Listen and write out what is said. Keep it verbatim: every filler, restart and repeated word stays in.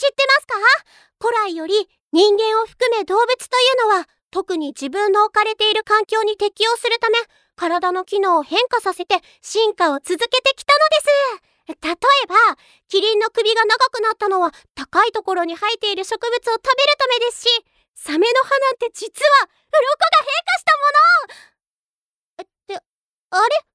知ってますか？古来より人間を含め動物というのは、特に自分の置かれている環境に適応するため、体の機能を変化させて進化を続けてきたのです。例えば、キリンの首が長くなったのは高いところに生えている植物を食べるためですし、サメの歯なんて実は鱗が変化したもの。って、あれ